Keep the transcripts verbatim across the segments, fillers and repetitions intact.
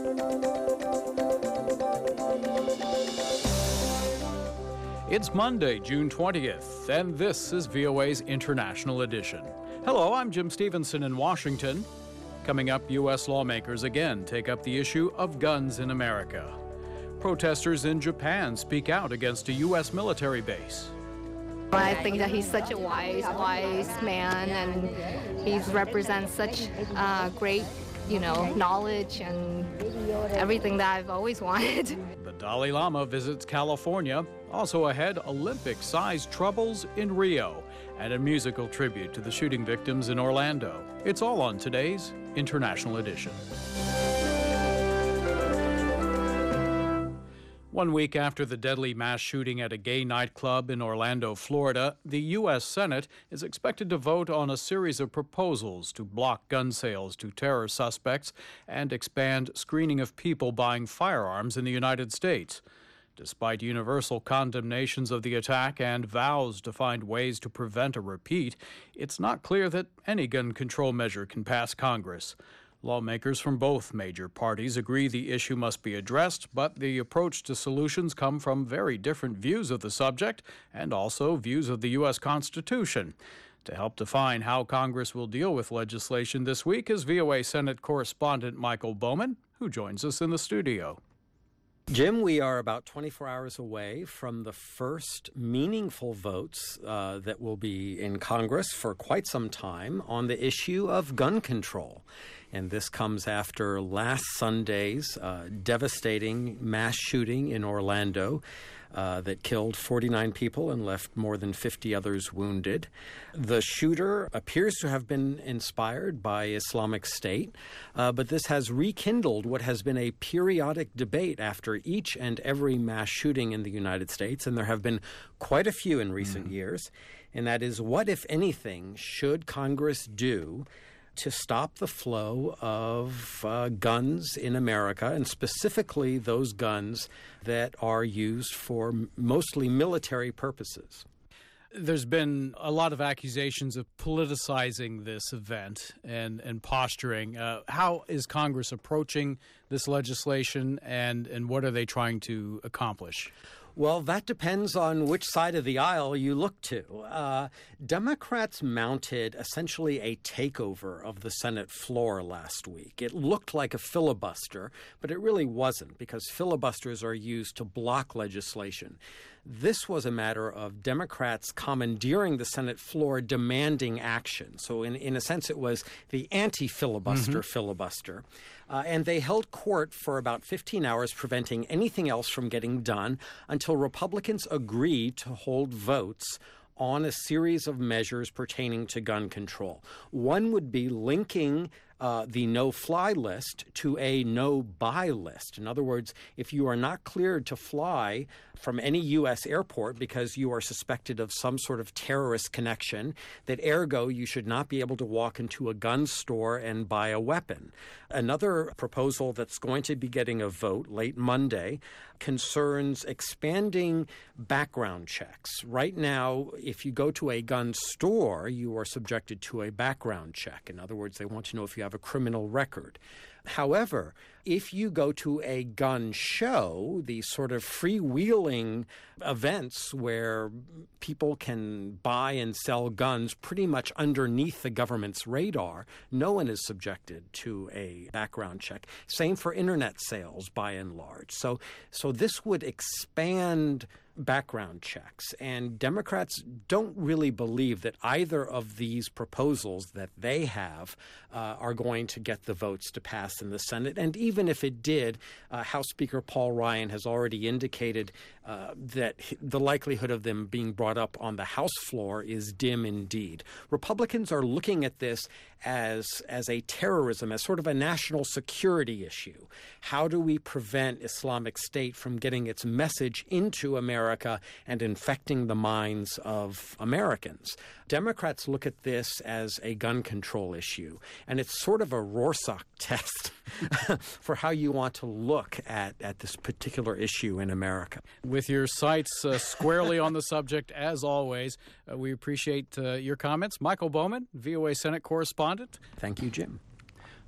It's Monday, June twentieth, and this is V O A's International Edition. Hello, I'm Jim Stevenson in Washington. Coming up, U S lawmakers again take up the issue of guns in America. Protesters in Japan speak out against a U S military base. I think that he's such a wise, wise man, and he represents such uh, great, you know, knowledge and everything that I've always wanted. The Dalai Lama visits California. Also ahead, Olympic-sized troubles in Rio and a musical tribute to the shooting victims in Orlando. It's all on today's International Edition. One week after the deadly mass shooting at a gay nightclub in Orlando, Florida, the U S Senate is expected to vote on a series of proposals to block gun sales to terror suspects and expand screening of people buying firearms in the United States. Despite universal condemnations of the attack and vows to find ways to prevent a repeat, it's not clear that any gun control measure can pass Congress. Lawmakers from both major parties agree the issue must be addressed, but the approach to solutions come from very different views of the subject and also views of the U S Constitution. To help define how Congress will deal with legislation this week is V O A Senate correspondent Michael Bowman, who joins us in the studio. Jim, we are about twenty-four hours away from the first meaningful votes uh, that will be in Congress for quite some time on the issue of gun control. And this comes after last Sunday's uh, devastating mass shooting in Orlando uh, that killed forty-nine people and left more than fifty others wounded. The shooter appears to have been inspired by Islamic State, uh, but this has rekindled what has been a periodic debate after each and every mass shooting in the United States, and there have been quite a few in recent mm. years, and that is, what, if anything, should Congress do to stop the flow of uh, guns in America, and specifically those guns that are used for mostly military purposes? There's been a lot of accusations of politicizing this event and, and posturing. Uh, how is Congress approaching this legislation, and, and what are they trying to accomplish? Well, that depends on which side of the aisle you look to. Uh, Democrats mounted essentially a takeover of the Senate floor last week. It looked like a filibuster, but it really wasn't, because filibusters are used to block legislation. This was a matter of Democrats commandeering the Senate floor, demanding action. So in, in a sense, it was the anti-filibuster mm-hmm. filibuster. Uh, and they held court for about fifteen hours, preventing anything else from getting done until Republicans agreed to hold votes on a series of measures pertaining to gun control. One would be linking Uh, the no-fly list to a no-buy list. In other words, if you are not cleared to fly from any U S airport because you are suspected of some sort of terrorist connection, that ergo you should not be able to walk into a gun store and buy a weapon. Another proposal that's going to be getting a vote late Monday concerns expanding background checks. Right now, if you go to a gun store, you are subjected to a background check. In other words, they want to know if you have a criminal record. However, if you go to a gun show, these sort of freewheeling events where people can buy and sell guns pretty much underneath the government's radar, no one is subjected to a background check. Same for internet sales, by and large. So, so this would expand background checks. And Democrats don't really believe that either of these proposals that they have uh, are going to get the votes to pass in the Senate. And even if it did, uh, House Speaker Paul Ryan has already indicated uh, that the likelihood of them being brought up on the House floor is dim indeed. Republicans are looking at this as, as a terrorism, as sort of a national security issue. How do we prevent Islamic State from getting its message into America and infecting the minds of Americans? Democrats look at this as a gun control issue, and it's sort of a Rorschach test for how you want to look at, at this particular issue in America. With your sights uh, squarely on the subject, as always, uh, we appreciate uh, your comments. Michael Bowman, V O A Senate correspondent. Thank you, Jim.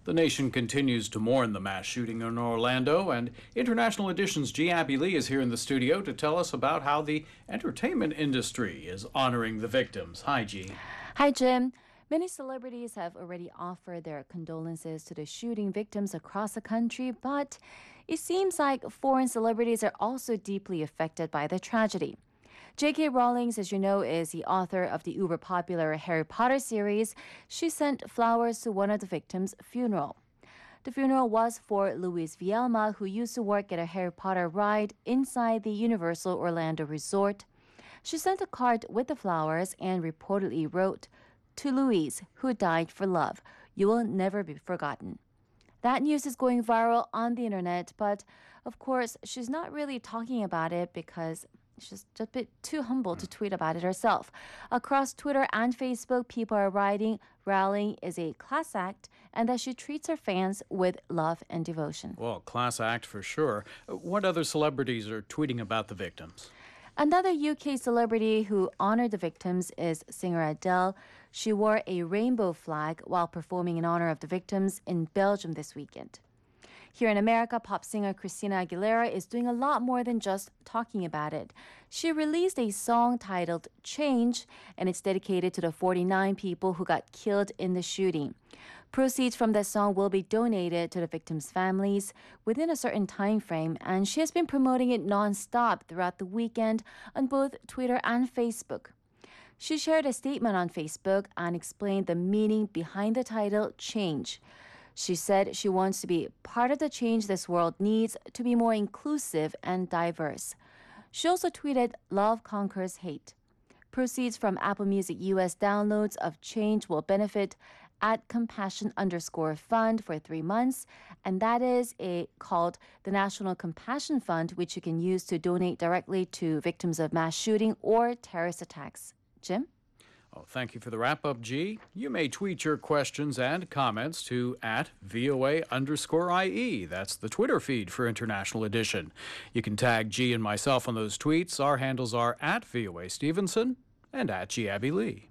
The nation continues to mourn the mass shooting in Orlando, and International Edition's G. Abby Lee is here in the studio to tell us about how the entertainment industry is honoring the victims. Hi, G. Hi, Jim. Many celebrities have already offered their condolences to the shooting victims across the country, but it seems like foreign celebrities are also deeply affected by the tragedy. J K. Rowling, as you know, is the author of the uber-popular Harry Potter series. She sent flowers to one of the victims' funeral. The funeral was for Luis Vielma, who used to work at a Harry Potter ride inside the Universal Orlando Resort. She sent a card with the flowers and reportedly wrote, "To Luis, who died for love, you will never be forgotten." That news is going viral on the internet, but of course, she's not really talking about it because she's just a bit too humble to tweet about it herself. Across Twitter and Facebook, people are writing Rowling is a class act and that she treats her fans with love and devotion. Well, class act for sure. What other celebrities are tweeting about the victims? Another U K celebrity who honored the victims is singer Adele. She wore a rainbow flag while performing in honor of the victims in Belgium this weekend. Here in America, pop singer Christina Aguilera is doing a lot more than just talking about it. She released a song titled Change, and it's dedicated to the forty-nine people who got killed in the shooting. Proceeds from that song will be donated to the victims' families within a certain time frame, and she has been promoting it nonstop throughout the weekend on both Twitter and Facebook. She shared a statement on Facebook and explained the meaning behind the title Change. She said she wants to be part of the change this world needs to be more inclusive and diverse. She also tweeted, "Love conquers hate." Proceeds from Apple Music U S downloads of Change will benefit at compassion underscore fund for three months. And that is a called the National Compassion Fund, which you can use to donate directly to victims of mass shooting or terrorist attacks. Jim? Oh, thank you for the wrap-up, G. You may tweet your questions and comments to at VOA underscore IE. That's the Twitter feed for International Edition. You can tag G and myself on those tweets. Our handles are at VOA Stevenson and at G. Abby Lee.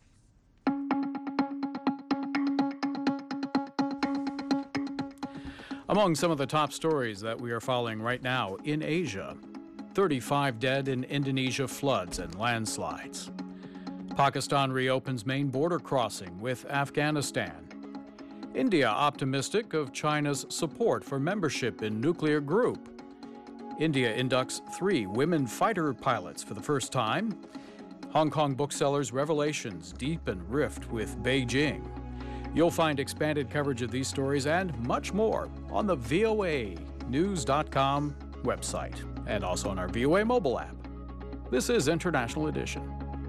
Among some of the top stories that we are following right now in Asia, thirty-five dead in Indonesia floods and landslides. Pakistan reopens main border crossing with Afghanistan. India optimistic of China's support for membership in nuclear group. India inducts three women fighter pilots for the first time. Hong Kong booksellers' revelations deepen rift with Beijing. You'll find expanded coverage of these stories and much more on the V O A news dot com website and also on our V O A mobile app. This is International Edition.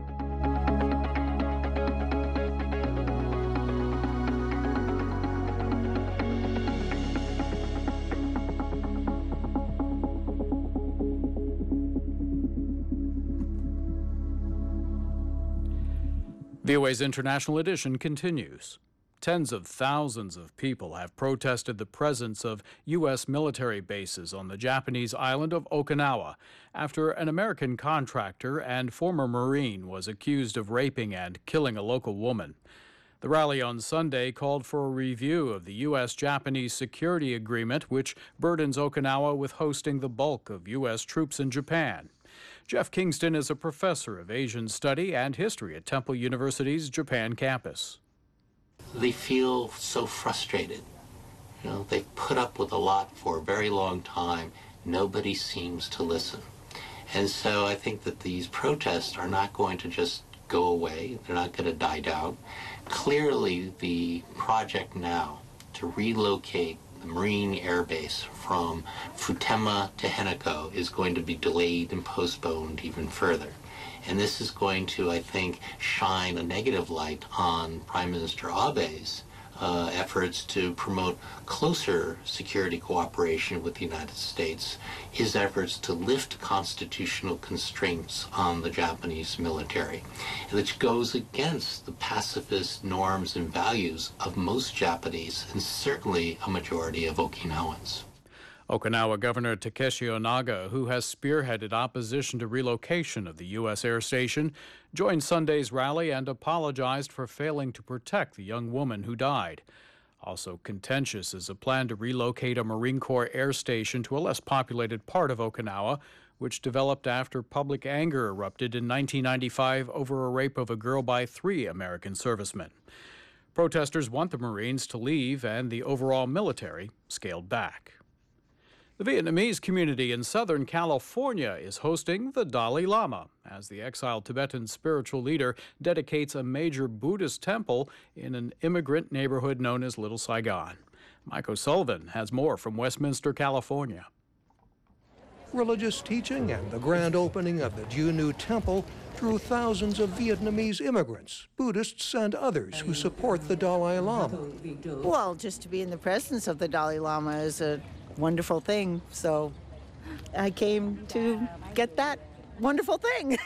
V O A's International Edition continues. Tens of thousands of people have protested the presence of U S military bases on the Japanese island of Okinawa after an American contractor and former Marine was accused of raping and killing a local woman. The rally on Sunday called for a review of the U S Japanese security agreement, which burdens Okinawa with hosting the bulk of U S troops in Japan. Jeff Kingston is a professor of Asian study and history at Temple University's Japan campus. They feel so frustrated. You know, they've put up with a lot for a very long time. Nobody seems to listen. And so I think that these protests are not going to just go away. They're not going to die down. Clearly, the project now to relocate the Marine Air Base from Futema to Henoko is going to be delayed and postponed even further. And this is going to, I think, shine a negative light on Prime Minister Abe's uh, efforts to promote closer security cooperation with the United States, his efforts to lift constitutional constraints on the Japanese military, which goes against the pacifist norms and values of most Japanese and certainly a majority of Okinawans. Okinawa Governor Takeshi Onaga, who has spearheaded opposition to relocation of the U S air station, joined Sunday's rally and apologized for failing to protect the young woman who died. Also contentious is a plan to relocate a Marine Corps air station to a less populated part of Okinawa, which developed after public anger erupted in nineteen ninety-five over a rape of a girl by three American servicemen. Protesters want the Marines to leave and the overall military scaled back. The Vietnamese community in Southern California is hosting the Dalai Lama as the exiled Tibetan spiritual leader dedicates a major Buddhist temple in an immigrant neighborhood known as Little Saigon. Mike O'Sullivan has more from Westminster, California. Religious teaching and the grand opening of the Ju-Nu Temple drew thousands of Vietnamese immigrants, Buddhists, and others who support the Dalai Lama. Well, just to be in the presence of the Dalai Lama is a wonderful thing, so I came to get that wonderful thing.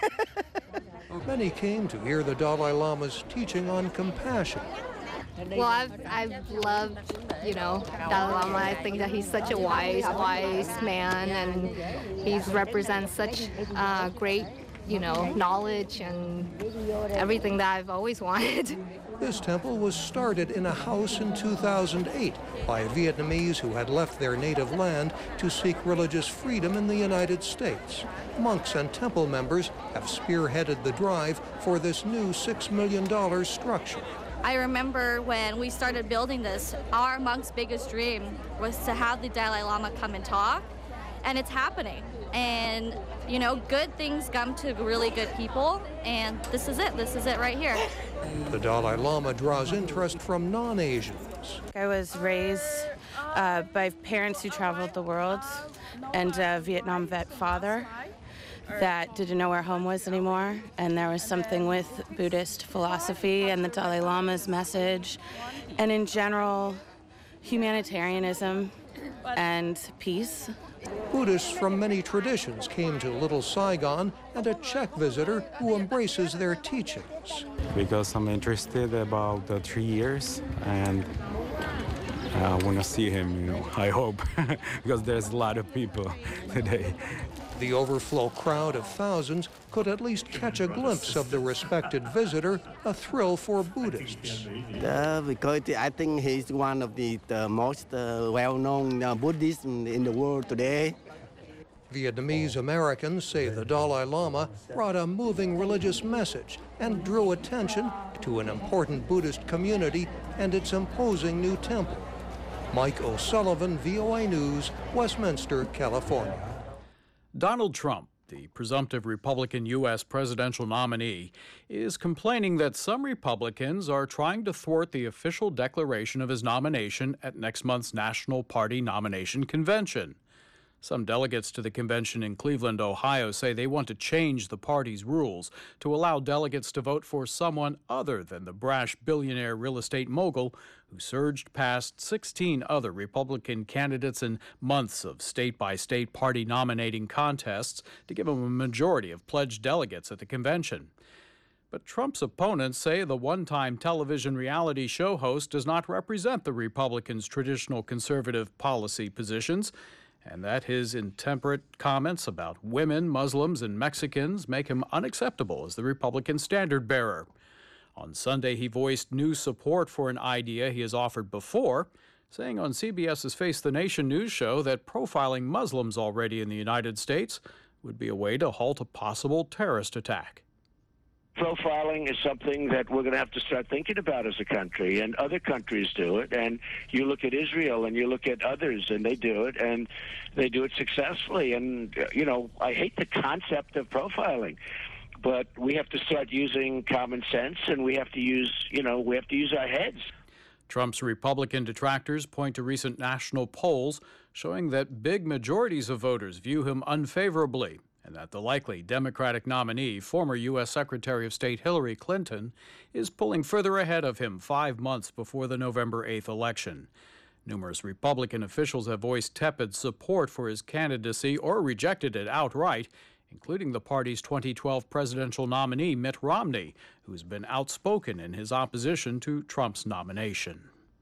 Many came to hear the Dalai Lama's teaching on compassion. Well, I've, I've loved, you know, Dalai Lama. I think that he's such a wise, wise man, and he represents such uh, great, you know, knowledge and everything that I've always wanted. This temple was started in a house in two thousand eight by Vietnamese who had left their native land to seek religious freedom in the United States. Monks and temple members have spearheaded the drive for this new six million dollars structure. I remember when we started building this, our monk's biggest dream was to have the Dalai Lama come and talk, and it's happening. And, you know, good things come to really good people, and this is it. This is it right here. The Dalai Lama draws interest from non-Asians. I was raised uh, by parents who traveled the world and a Vietnam vet father that didn't know where home was anymore, and there was something with Buddhist philosophy and the Dalai Lama's message, and in general, humanitarianism and peace. Buddhists from many traditions came to Little Saigon, and a Czech visitor who embraces their teachings. Because I'm interested about the three years, and I want to see him, you know, I hope, because there's a lot of people today. The overflow crowd of thousands could at least catch a glimpse of the respected visitor, a thrill for Buddhists. Uh, because I think he's one of the, the most uh, well-known uh, Buddhists in, in the world today. Vietnamese Americans say the Dalai Lama brought a moving religious message and drew attention to an important Buddhist community and its imposing new temple. Mike O'Sullivan, V O A News, Westminster, California. Donald Trump, the presumptive Republican U S presidential nominee, is complaining that some Republicans are trying to thwart the official declaration of his nomination at next month's National Party Nomination Convention. Some delegates to the convention in Cleveland, Ohio, say they want to change the party's rules to allow delegates to vote for someone other than the brash billionaire real estate mogul who surged past sixteen other Republican candidates in months of state-by-state party nominating contests to give him a majority of pledged delegates at the convention. But Trump's opponents say the one-time television reality show host does not represent the Republicans' traditional conservative policy positions, and that his intemperate comments about women, Muslims, and Mexicans make him unacceptable as the Republican standard-bearer. On Sunday, he voiced new support for an idea he has offered before, saying on CBS's Face the Nation news show that profiling Muslims already in the United States would be a way to halt a possible terrorist attack. Profiling is something that we're going to have to start thinking about as a country, and other countries do it. And you look at Israel and you look at others, and they do it, and they do it successfully. And, you know, I hate the concept of profiling, but we have to start using common sense, and we have to use, you know, we have to use our heads. Trump's Republican detractors point to recent national polls showing that big majorities of voters view him unfavorably, and that the likely Democratic nominee, former U S Secretary of State Hillary Clinton, is pulling further ahead of him five months before the November eighth election. Numerous Republican officials have voiced tepid support for his candidacy or rejected it outright, including the party's twenty twelve presidential nominee, Mitt Romney, who's been outspoken in his opposition to Trump's nomination.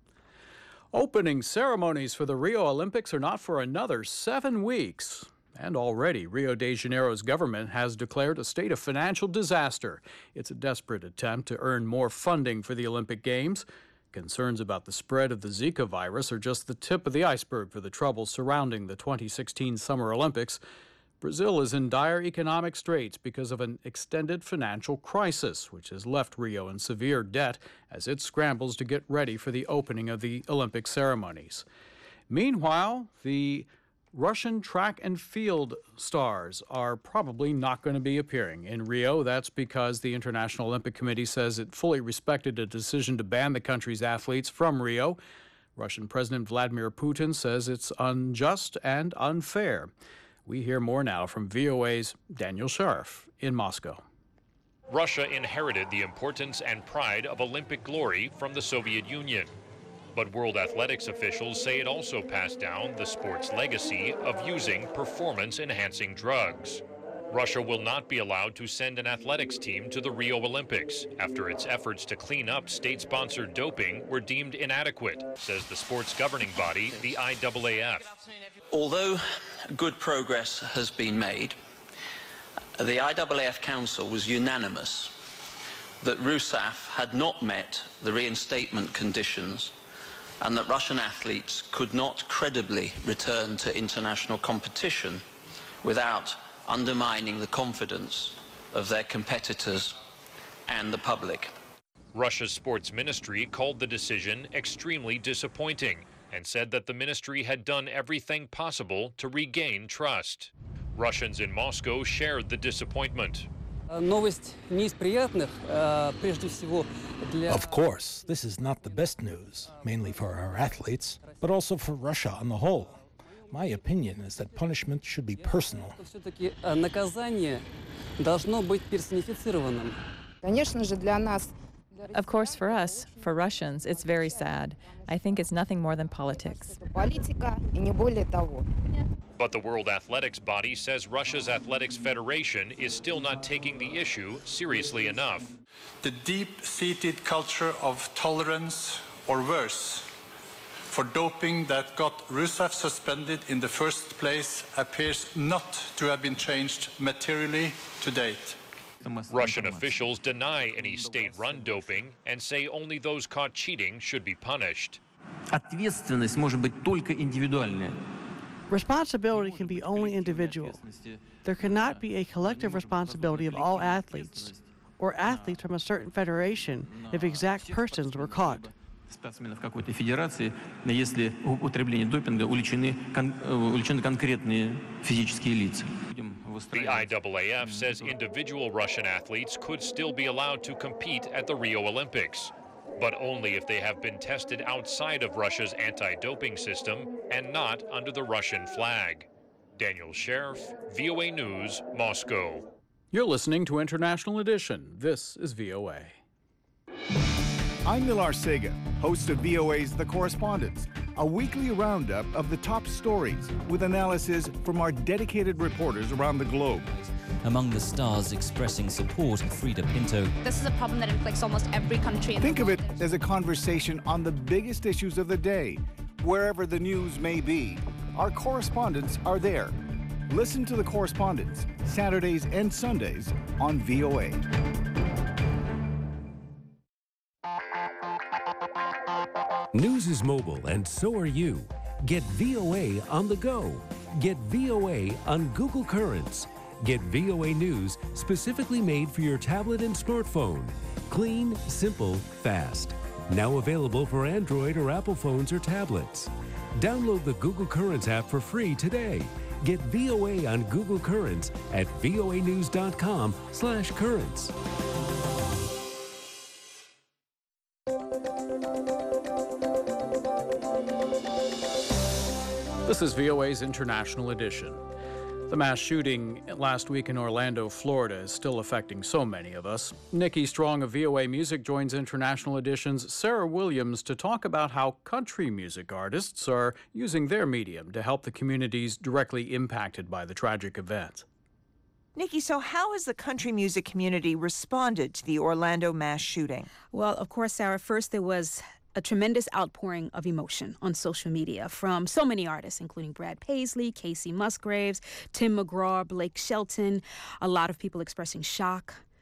Opening ceremonies for the Rio Olympics are not for another seven weeks. And already, Rio de Janeiro's government has declared a state of financial disaster. It's a desperate attempt to earn more funding for the Olympic Games. Concerns about the spread of the Zika virus are just the tip of the iceberg for the trouble surrounding the twenty sixteen Summer Olympics. Brazil is in dire economic straits because of an extended financial crisis, which has left Rio in severe debt as it scrambles to get ready for the opening of the Olympic ceremonies. Meanwhile, the Russian track and field stars are probably not going to be appearing in Rio. That's because the International Olympic Committee says it fully respected a decision to ban the country's athletes from Rio. Russian President Vladimir Putin says it's unjust and unfair. We hear more now from V O A's Daniel Sheriff in Moscow. Russia inherited the importance and pride of Olympic glory from the Soviet Union. But World Athletics officials say it also passed down the sport's legacy of using performance-enhancing drugs. Russia will not be allowed to send an athletics team to the Rio Olympics after its efforts to clean up state-sponsored doping were deemed inadequate, says the sport's governing body, the I A A F. Although good progress has been made, the I A A F Council was unanimous that RUSAF had not met the reinstatement conditions and that Russian athletes could not credibly return to international competition without undermining the confidence of their competitors and the public. Russia's sports ministry called the decision extremely disappointing and said that the ministry had done everything possible to regain trust. Russians in Moscow shared the disappointment. Of course, this is not the best news, mainly for our athletes, but also for Russia on the whole. My opinion is that punishment should be personal. Of course, for us, for Russians, it's very sad. I think it's nothing more than politics. But the World Athletics body says Russia's Athletics Federation is still not taking the issue seriously enough. The deep-seated culture of tolerance, or worse, for doping that got RUSAF suspended in the first place appears not to have been changed materially to date. Russian officials deny any state-run doping and say only those caught cheating should be punished. Responsibility can be only individual. There cannot be a collective responsibility of all athletes or athletes from a certain federation if exact persons were caught. Спортсменов какой-то федерации, если употребление допинга увлечены увлечены конкретные физические лица. The I A A F says individual Russian athletes could still be allowed to compete at the Rio Olympics, but only if they have been tested outside of Russia's anti-doping system and not under the Russian flag. Daniel Sheriff, V O A News, Moscow. You're listening to International Edition. This is V O A. I'm Milar Sega, host of V O A's The Correspondents, a weekly roundup of the top stories with analysis from our dedicated reporters around the globe. Among the stars expressing support, Frida Pinto. This is a problem that inflicts almost every country in Think the world. of it as a conversation on the biggest issues of the day, wherever the news may be. Our correspondents are there. Listen to The Correspondents, Saturdays and Sundays on V O A. News is mobile, and so are you. Get V O A on the go. Get V O A on Google Currents. Get V O A News specifically made for your tablet and smartphone. Clean, simple, fast. Now available for Android or Apple phones or tablets. Download the Google Currents app for free today. Get V O A on Google Currents at voanews.com slash currents. This is V O A's International Edition. The mass shooting last week in Orlando, Florida is still affecting so many of us. Nikki Strong of V O A Music joins International Edition's Sarah Williams to talk about how country music artists are using their medium to help the communities directly impacted by the tragic event. Nikki, so how has the country music community responded to the Orlando mass shooting? Well, of course, Sarah, first there was a tremendous outpouring of emotion on social media from so many artists, including Brad Paisley, Casey Musgraves, Tim McGraw, Blake Shelton, a lot of people expressing shock,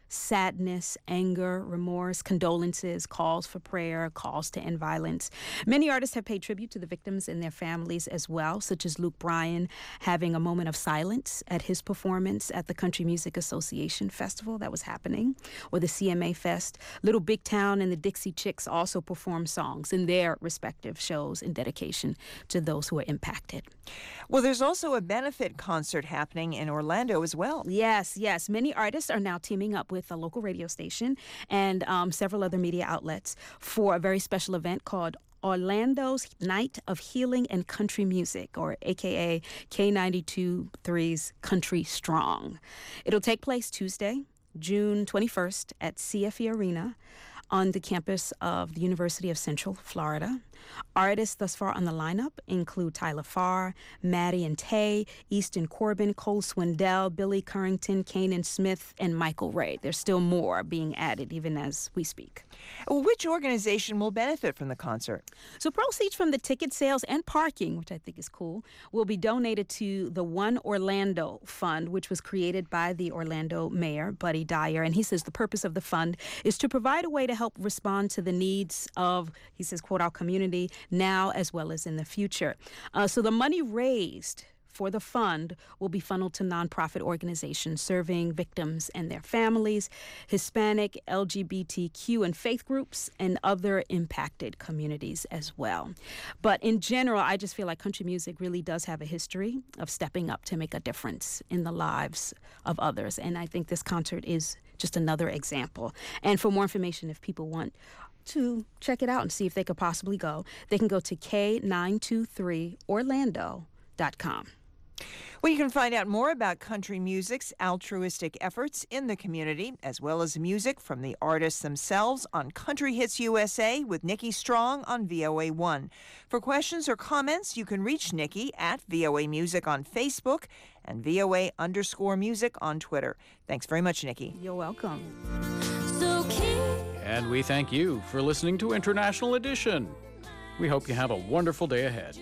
sadness, anger, remorse, condolences, calls for prayer, calls to end violence. Many artists have paid tribute to the victims and their families as well, such as Luke Bryan having a moment of silence at his performance at the Country Music Association Festival that was happening, or the C M A Fest. Little Big Town and the Dixie Chicks also performed songs in their respective shows in dedication to those who were impacted. Well, there's also a benefit concert happening in Orlando as well. Yes, yes. Many artists are now teaming up with a local radio station and um, several other media outlets for a very special event called Orlando's Night of Healing and Country Music, or A K A K ninety-two point three's Country Strong. It'll take place Tuesday, June twenty-first at C F E Arena on the campus of the University of Central Florida. Artists thus far on the lineup include Tyler Farr, Maddie and Tay, Easton Corbin, Cole Swindell, Billy Currington, Kanan Smith, and Michael Ray. There's still more being added even as we speak. Which organization will benefit from the concert? So proceeds from the ticket sales and parking, which I think is cool, will be donated to the One Orlando Fund, which was created by the Orlando mayor, Buddy Dyer. And he says the purpose of the fund is to provide a way to help respond to the needs of, he says, quote, our community now as well as in the future. Uh, so the money raised for the fund will be funneled to nonprofit organizations serving victims and their families, Hispanic, L G B T Q, and faith groups, and other impacted communities as well. But in general, I just feel like country music really does have a history of stepping up to make a difference in the lives of others. And I think this concert is just another example. And for more information, if people want to check it out and see if they could possibly go, they can go to K nine two three orlando dot com. Well, you can find out more about country music's altruistic efforts in the community, as well as music from the artists themselves, on Country Hits U S A with Nikki Strong on V O A one. For questions or comments, you can reach Nikki at V O A Music on Facebook and V O A underscore music on Twitter. Thanks very much, Nikki. You're welcome. And we thank you for listening to International Edition. We hope you have a wonderful day ahead.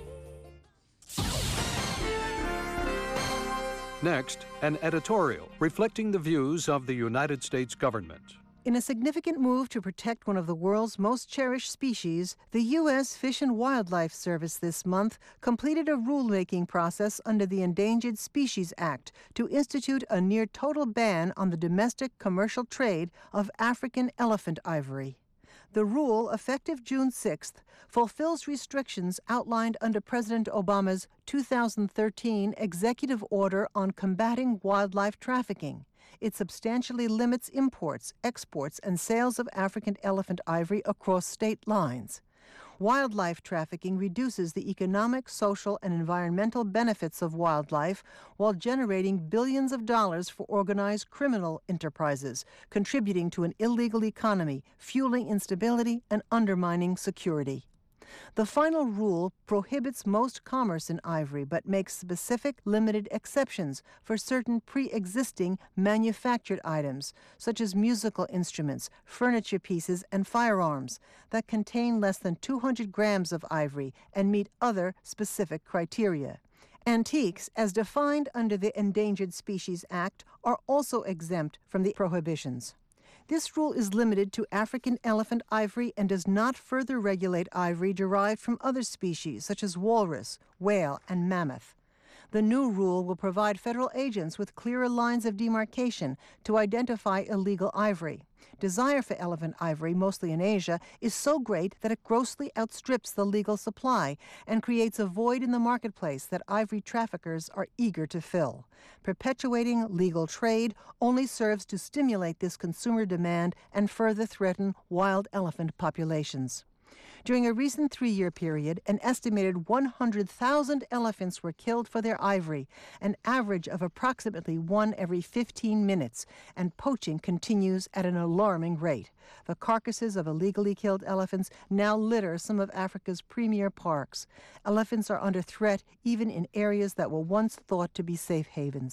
Next, an editorial reflecting the views of the United States government. In a significant move to protect one of the world's most cherished species, the U S Fish and Wildlife Service this month completed a rulemaking process under the Endangered Species Act to institute a near-total ban on the domestic commercial trade of African elephant ivory. The rule, effective June sixth, fulfills restrictions outlined under President Obama's two thousand thirteen Executive Order on Combating Wildlife Trafficking. It substantially limits imports, exports, and sales of African elephant ivory across state lines. Wildlife trafficking reduces the economic, social, and environmental benefits of wildlife while generating billions of dollars for organized criminal enterprises, contributing to an illegal economy, fueling instability, and undermining security. The final rule prohibits most commerce in ivory, but makes specific, limited exceptions for certain pre-existing manufactured items, such as musical instruments, furniture pieces, and firearms, that contain less than two hundred grams of ivory and meet other specific criteria. Antiques, as defined under the Endangered Species Act, are also exempt from the prohibitions. This rule is limited to African elephant ivory and does not further regulate ivory derived from other species, such as walrus, whale, and mammoth. The new rule will provide federal agents with clearer lines of demarcation to identify illegal ivory. Desire for elephant ivory, mostly in Asia, is so great that it grossly outstrips the legal supply and creates a void in the marketplace that ivory traffickers are eager to fill. Perpetuating legal trade only serves to stimulate this consumer demand and further threaten wild elephant populations. During a recent three-year period, an estimated one hundred thousand elephants were killed for their ivory, an average of approximately one every fifteen minutes, and poaching continues at an alarming rate. The carcasses of illegally killed elephants now litter some of Africa's premier parks. Elephants are under threat even in areas that were once thought to be safe havens.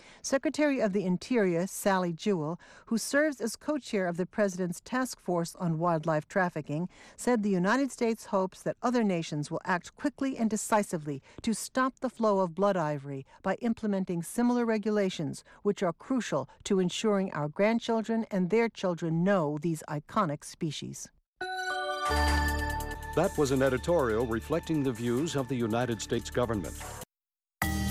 Secretary of the Interior, Sally Jewell, who serves as co-chair of the President's Task Force on Wildlife Trafficking, said the United States hopes that other nations will act quickly and decisively to stop the flow of blood ivory by implementing similar regulations, which are crucial to ensuring our grandchildren and their children know these iconic species. That was an editorial reflecting the views of the United States government.